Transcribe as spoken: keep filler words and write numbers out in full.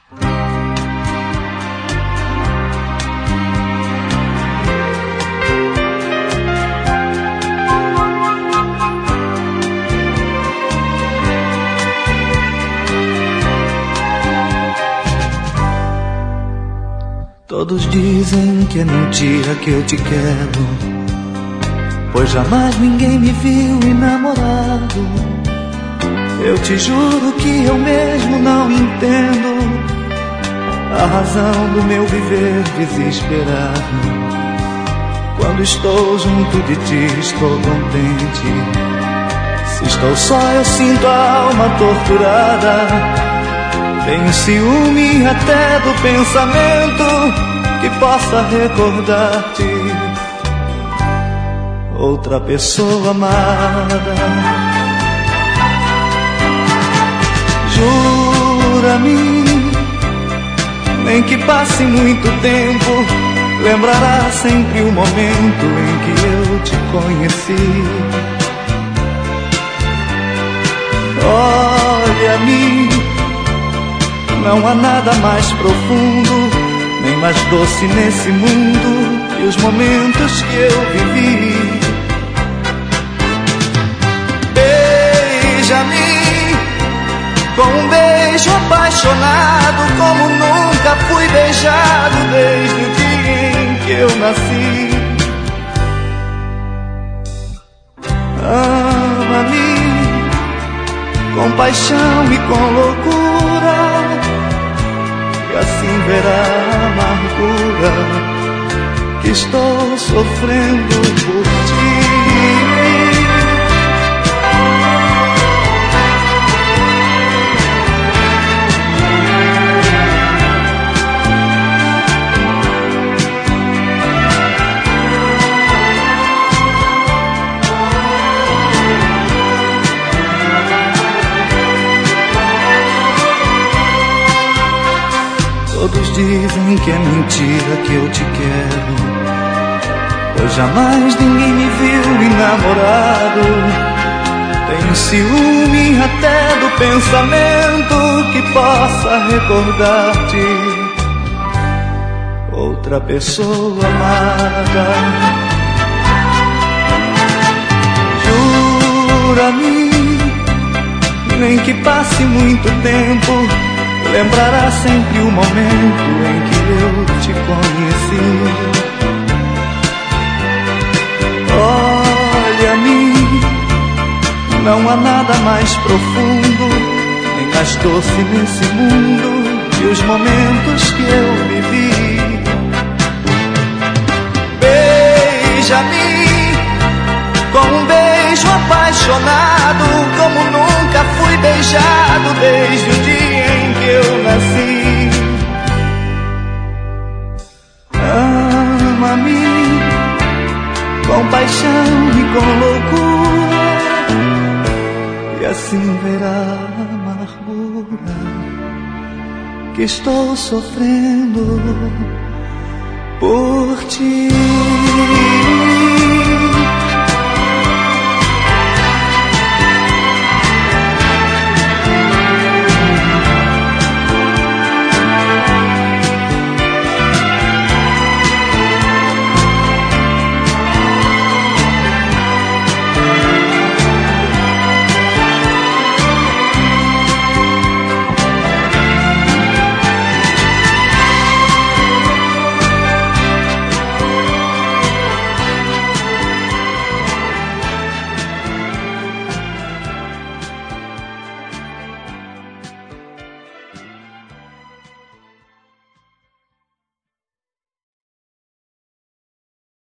Todos dizem que é mentira que eu te quero, pois jamais ninguém me viu enamorado. Eu te juro que eu mesmo não entendo a razão do meu viver desesperado. Quando estou junto de ti estou contente, se estou só eu sinto a alma torturada. Tenho ciúme até do pensamento que possa recordar-te, outra pessoa amada. Jura-me, nem que passe muito tempo, lembrará sempre o momento em que eu te conheci. Olha-me, não há nada mais profundo, nem mais doce nesse mundo que os momentos que eu vivi. Beija-me com um beijo apaixonado, como nunca fui beijado desde o dia em que eu nasci. Ama-me com paixão e com loucura, e assim verá a amargura que estou sofrendo por ti. Todos dizem que é mentira que eu te quero, pois jamais ninguém me viu enamorado. Tenho ciúme até do pensamento que possa recordar-te, outra pessoa amada. Jura-me, nem que passe muito tempo, lembrará sempre o momento em que eu te conheci. Olha-me, não há nada mais profundo, nem mais doce nesse mundo que os momentos que eu vivi. Beija-me com um beijo apaixonado, como nunca fui beijado desde o dia em que eu nasci. Ama-me com paixão e com loucura, e assim verá a amargura que estou sofrendo por ti.